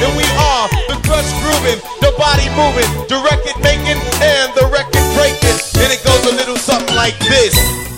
and we are the crush grooving, the body moving, the record making, and the record breaking. And it goes a little something like this.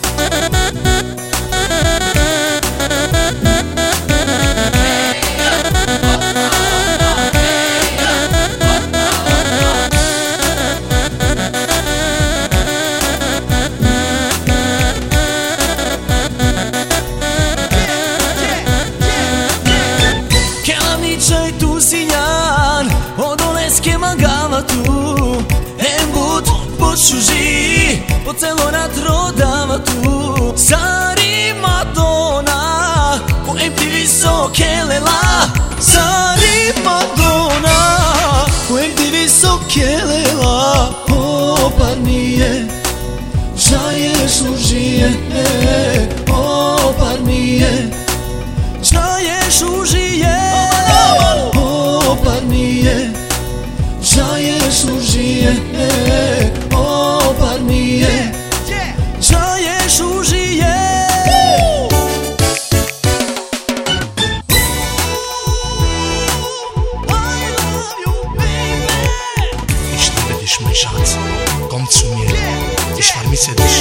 Shuji, po celo natrodava tu. Sari Madonna, po MTV sokelela. Sari Madonna, po MTV sokelela. O parnije, žaje šužije. O parnije, žaje šužije. O parnije, žaje šužije. Žaješ užije. Ich liebe dich, mein Schatz. Komm zu mir. Ich vermisse dich.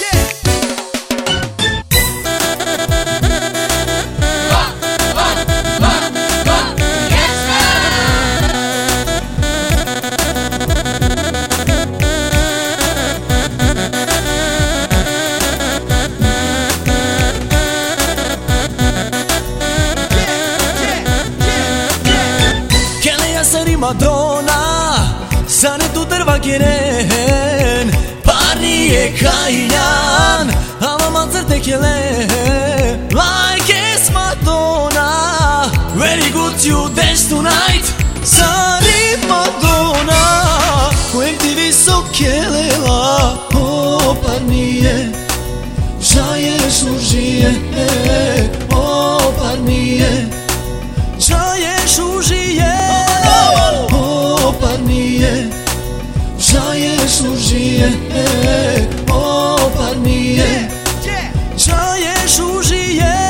Madonna, sane tu drva keren. Parnije kajan, ama manzar tekele. Like es Madonna, very good you dance tonight. Sane Madonna, u MTV sokelela. O parnije, žaješ užije. O parnije, žaješ užije. O parnije, žaješ užije. O parnije, žaješ užije.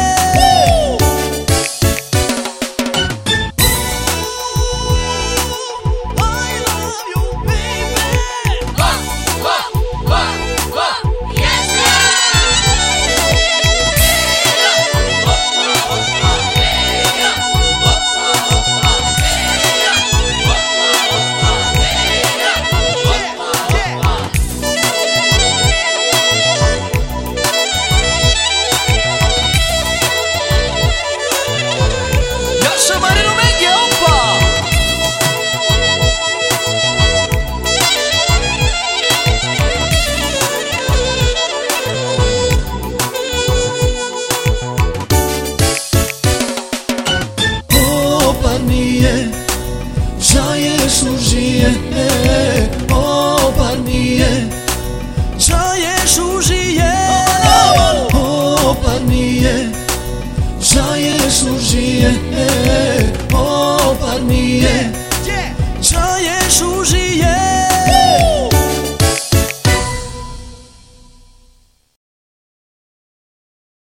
Žaješ užije.